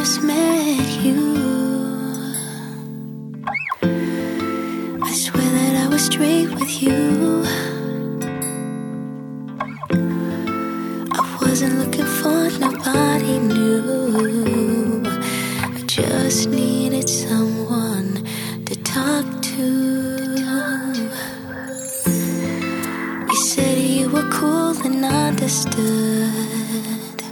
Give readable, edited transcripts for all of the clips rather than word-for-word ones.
first met you, I swear that I was straight with you. I wasn't looking for nobody new. I just needed someone to talk to. You said you were cool and understood,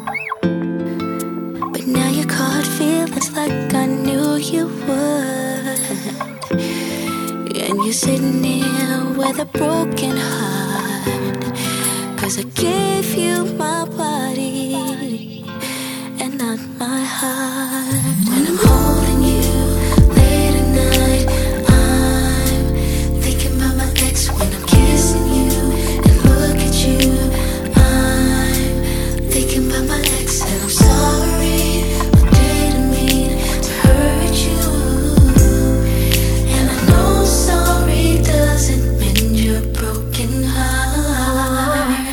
but now you caught feelings like I knew you would. And you're sitting here with a broken heart, 'cause I gave you my body and not my heart. When I'm holding you late at night, I'm thinking about my ex. When I'm kissing you and look at you, I'm thinking about my ex. And I'm sorry, I didn't mean to hurt you. And I know sorry doesn't mend your broken heart.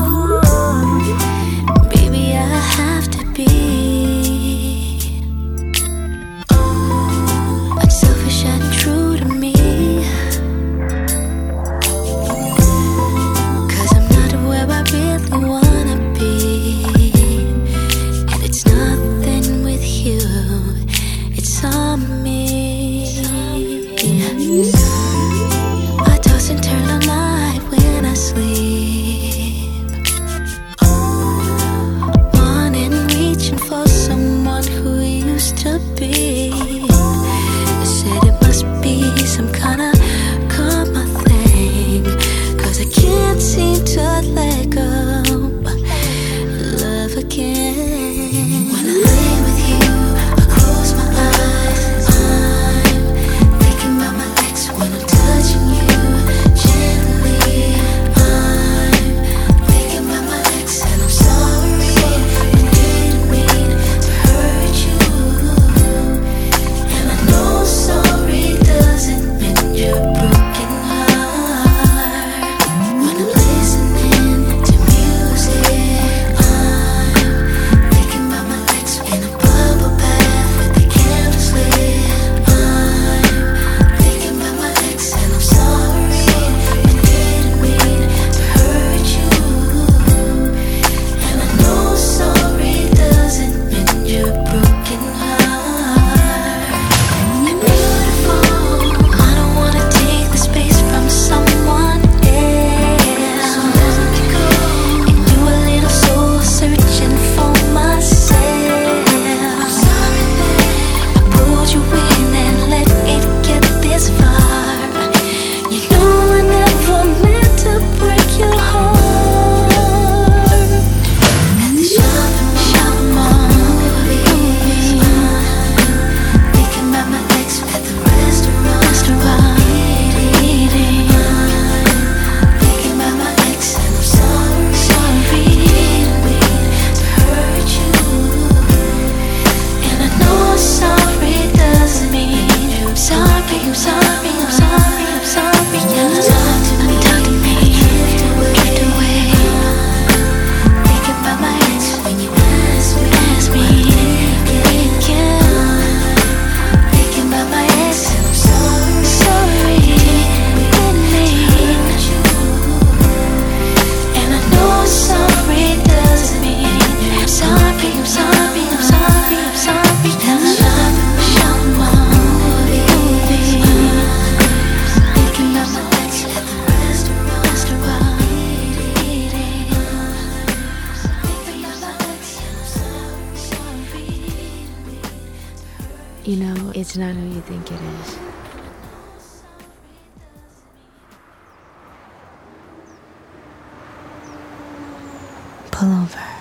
Baby, I have to be unselfish and true to me, 'cause I'm not where I really wanna be. And it's nothing with you, it's on me. I toss and turn all night when I sleep, wanting, reaching for someone who used to be. They said it must be some kind of karma thing, 'cause I can't seem to let go love again. When I lay with you, I close my eyes, I'm thinking about my ex. When I'm touching you gently, I'm thinking about my ex. And I'm sorry, I didn't mean to hurt you. And I know sorry doesn't mend your broken heart. When I'm listening to music, I'm thinking about my ex. In a bubble bath with the candles lit, I'm thinking about my ex. And I'm sorry, I didn't mean to hurt you. And I know sorry doesn't mend your broken heart. You're beautiful, I don't wanna take the space from someone else. So let me go and do a little soul searching for myself. I'm sorry that I pulled you in and let it get this far. You know I never meant to break your heart. At the shopping mall, thinking about my ex. At the restaurant, eating, thinking about my ex. And I'm sorry, didn't mean to hurt you. And I know sorry doesn't mean I'm sorry, I'm sorry, I'm sorry, I'm sorry. Yeah, talk to me, drift away, thinking about my ex. When you ask me, thinking about my ex. And I'm sorry, didn't mean you. And I know sorry doesn't mean I'm sorry, I'm sorry, I'm sorry, I'm sorry. Shop movie, thinking about my ex. At the restaurant, eating, thinking about my ex. And I'm sorry. You know, it's not who you think it is. Pull over.